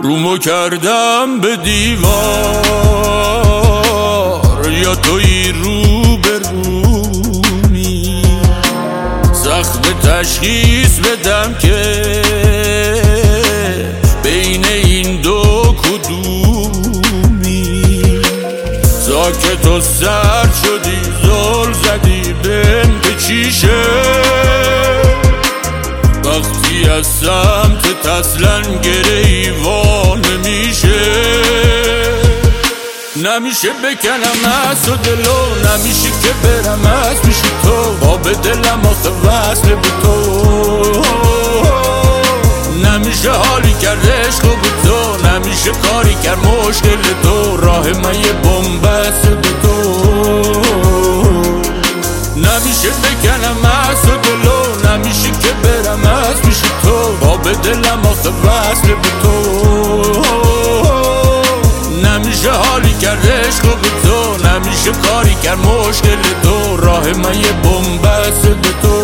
رومو کردم به دیوار، یا توی رو به رومی. سخت تشخیص بدم که بین این دو کدومی. ساکت و سرد شدی، زل زدی بهم به چیشه. وقتی از سمت تسلن گریوان نمیشه. نمیشه بکنم از و دلو، نمیشه که برم از پیش تو. با به دلم آخه وصل به تو. نمیشه حالی کرد عشق به تو، نمیشه کاری کرد مشکل تو. راه من یه بن‌بست به تو. نمیشه بکنم از و دلو، نمیشه که برم از پیش تو. با به دلم آخه وصل به تو. نمیشه حالی کرد عشق به تو، نمیشه کاری کرد مشکل تو. راه من یه بن‌بست به تو.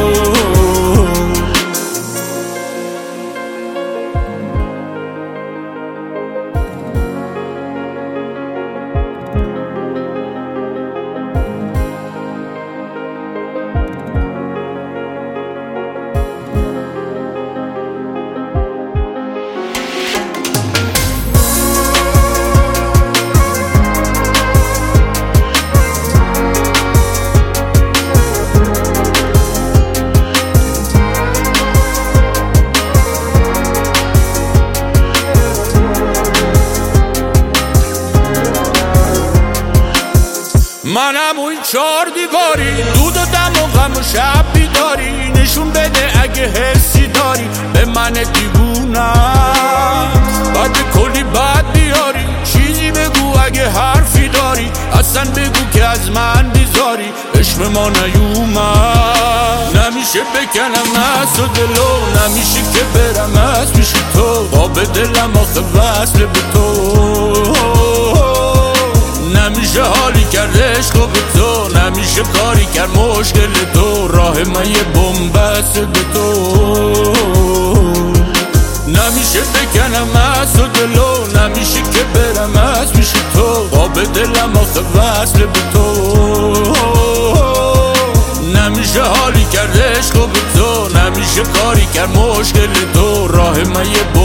منم اون چار دیواری، دود و دم و غم و شب بیداری. نشون بده اگه حسی داری به من دیوونم. بعد کلی بد بیاری، چیزی بگو اگه حرفی داری. اصلا بگو که از من بیزاری، عشق ما نیومد. نمیشه بکنم از و دلو، نمیشه که برم از پیش تو. با به دلم آخه وصل به تو. نمیشه حالی کرد عشق به تو، نمیشه کاری کرد مشکل تو. راه من یه بن‌بست به تو. نمیشه بکنم از و دلو، نمیشه که برم از پیش تو. با به دلم آخه وصل به تو. نمیشه حالی کرد عشق به تو، نمیشه کاری کرد مشکل تو. راه من یه